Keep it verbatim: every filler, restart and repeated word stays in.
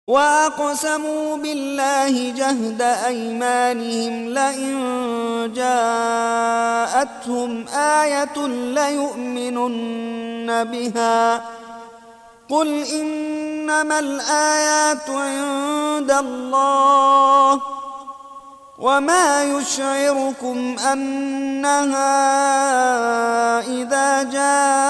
وأقسموا بالله جهد أيمانهم لئن جاءتهم آية ليؤمنن بها قل إنما الآيات عند الله وما يشعركم أنها إذا جاءت